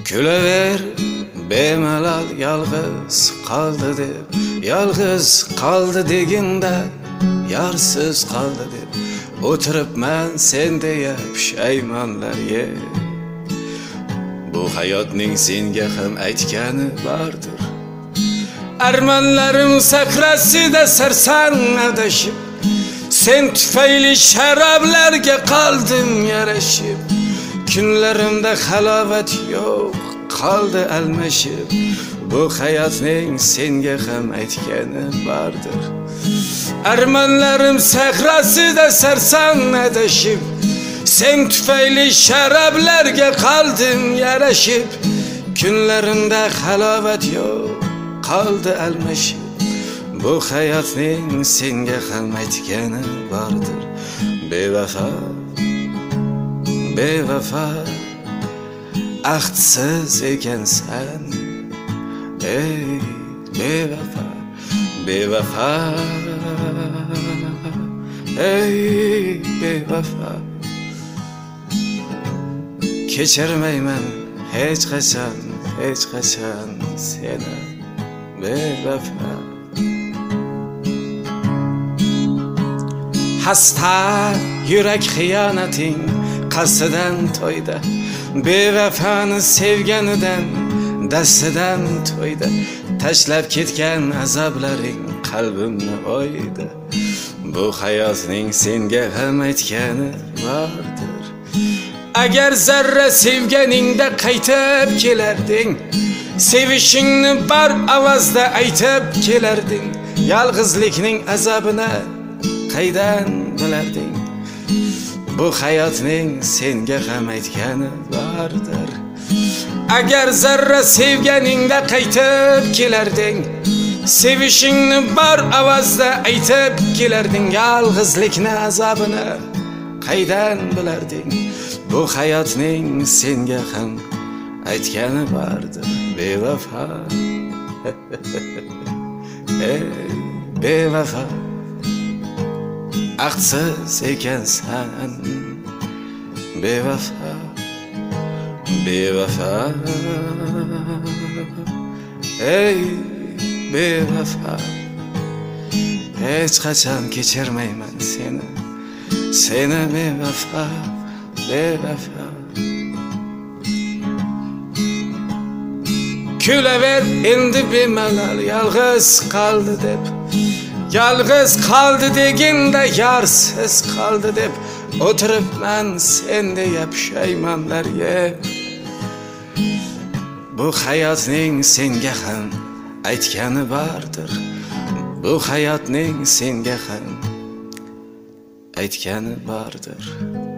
Gülever bemalal yalğız qaldı deb, yalğız qaldı degində yarsız qaldı deb o'tiribman sen deya pushaymonlar ye. Bu hayotning senga ham aytgani bordir. Armonlarim sakrasida sarson adashib, sen tufayli sharoblarga qoldim yarashib. Kunlarimda halovat yo'q qoldi almashib. Bu hayotning senga ham aytgani bordir. Armonlarim sakrasida sarson adashib, sen tufayli sharoblarga qoldim yarashib. Kunlarimda halovat yo'q qoldi almashib. Bu hayotning senga ham aytgani bordir. Bevafo, bevafo, ahdsiz ekansan. Ey bevafo, bevafo, ey bevafo. Kechirmayman hech qachon, hech qachon seni bevafo. Hasta yurak xiyonating qasdidan to'ydi. Bevafoni sevganidan dastidan to'ydi. Tashlab ketgan azoblaring qalbimni o'ydi. Bu hayotning senga ham aytgani bordir. Agar zarra sevganingda qaytib kelarding, sevishingni bar avazda aytib kelarding. Yolg'izlikning azobini qaydan bilarding? Bu hayotning senga ham aytgani bordir. Agar zarra sevganingda qaytib kelarding, sevishingni bar avazda aytib kelarding. Yolg'izlikni azobini qaydan bilarding? Bu hayotning senga ham aytgani bordir. Bevafo, ey bevafo, ahdsiz ekansan. Bevafo, bevafo, ey bevafo. Hech qachon kechirmayman seni, seni bevafo, bevafo. Gülever endi bemalal yalğız qaldı deb, yalğız qaldı deganda yarsiz qaldı deb o'tiribman sen deya pushaymonlar yeb. Bu hayotning senga ham aytgani bordir. Bu hayotning senga ham aytgani bordir.